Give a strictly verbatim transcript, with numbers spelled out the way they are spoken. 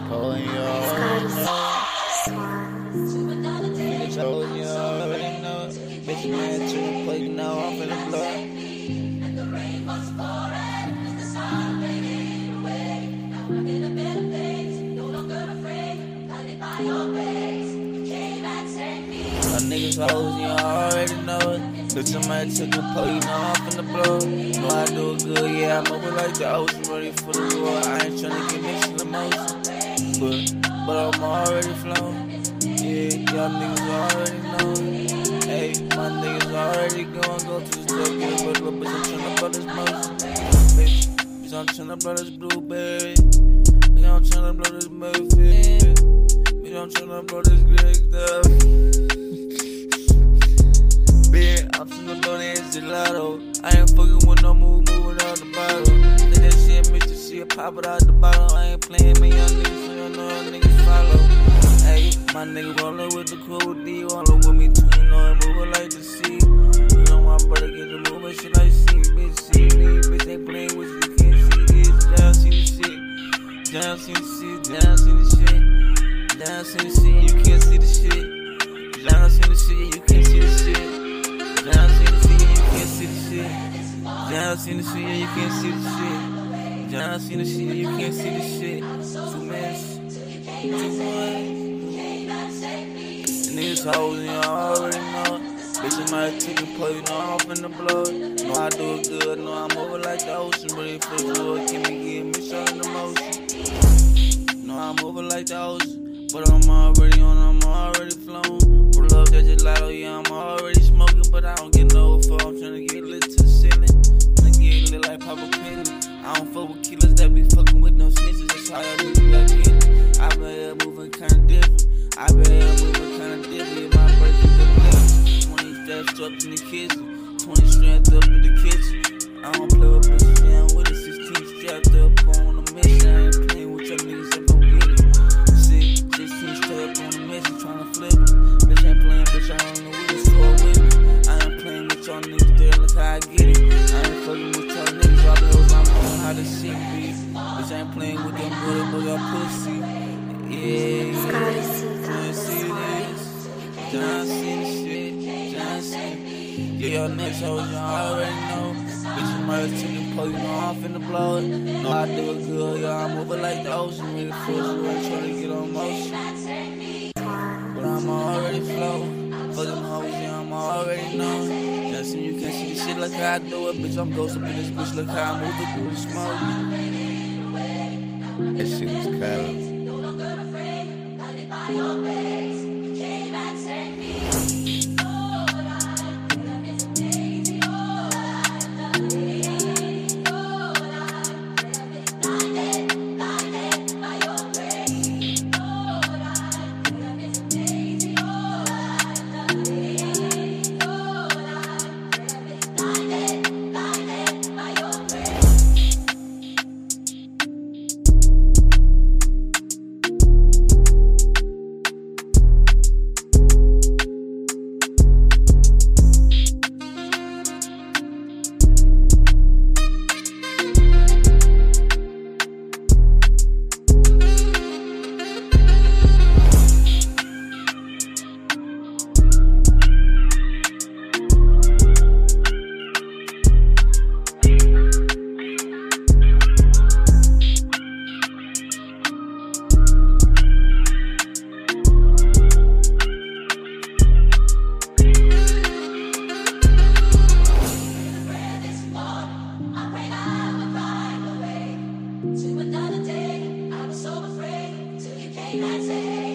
Oh, you already know. Niggas told you already know. Bitch, man, to the plate now, I'm finna blow. And the rain was pouring, and the sun faded away. Now I'm in a better place, no longer afraid. Blinded by your grace, you came and saved me. My niggas hoes, you already know it. Bitch, I might take a pull, you know I'm finna blow. Know I do it good, yeah, I'm over like the ocean, ready for the war. I ain't tryna get mixed in the motion. But, but I'm already flown. Yeah, y'all niggas already know. Hey, my niggas already going go to the store, get a little bitch, I'm tryna blow this motion. Bitch, bitch, I'm tryna blow this blueberry. Bitch, I'm tryna blow this Murphy. Bitch, I'm tryna blow this Greg stuff. Bitch, I'm tryna blow this gelato. I ain't fucking with no move, moving out the bottle. Think that shit, Mister Shit, pop it out the bottle. I ain't playing, man, y'all niggas, so y'all know y'all niggas follow. Hey, my nigga rollin' with the crew, D, rollin' with me too, you know, and movin' like the sea. You know my brother get the movement, shit like see, bitch, see me, bitch, ain't playin' with you, can't see this, down, see the shit, down, see the shit, down, see the shit, down, see the shit, you can't see the shit, down, see the shit, you can't see the shit, down, see the shit, you can't see the shit, down, see the shit, you can't see the shit, down, see the shit, you can't see the shit, too much, too much. Niggas hoes, you already know. Bitch, I might take a pull, you know I'm finna blow it. Know I do it good, know I'm over like the ocean. Ready for the war, can we get me showing the motion? Know I'm over like the ocean, but I'm already on, I'm already flown. Roll up that gelato, yeah, I'm already smoking, but I don't get no fuck. I'm tryna get lit to the ceiling, tryna get lit like Papa Penny. I don't fuck with killers that be fucking with no snitches, that's how y'all niggas got get. I been here moving kinda different. I been here moving kinda different. My break with the blitz. twenty steps up in the kitchen. twenty strands up in the kitchen. I don't play with bitches, yeah, I'm with it. sixteen strapped up on a mission. I ain't playing with your niggas, I don't get it. sixteen strapped on a mission, tryna flip it. Bitch ain't playing, bitch, I don't know what it's for with me. I ain't playing with y'all niggas, there, look how I get it. I ain't fucking with y'all niggas, y'all bills, I'm knowing how this shit be. Bitch ain't playing with them bullet, but y'all pussy. Yeah, John see this, John see the shit, John see. Yeah, y'all next hoes, y'all already know. Bitch, you might take a pull, you know I'm finna blow it. Know I do it good, y'all, I'm over like the ocean. Ready for you, I'm trying to get on motion. But I'm already flowing. For them hoes, yeah, I'm already knowing. Just so you can see the shit like how I do it. Bitch, I'm ghost up in this bitch, look how I move it through the smoke. That shit was kinda. Your grace, you came and saved me. Oh, I love is amazing. Oh, I love it. Oh, I love it. Blinded, blinded by your grace. Oh, I love is amazing. Oh, I love it. Oh, I love it. Blinded, blinded by your grace. To another day, I was so afraid till you came and said.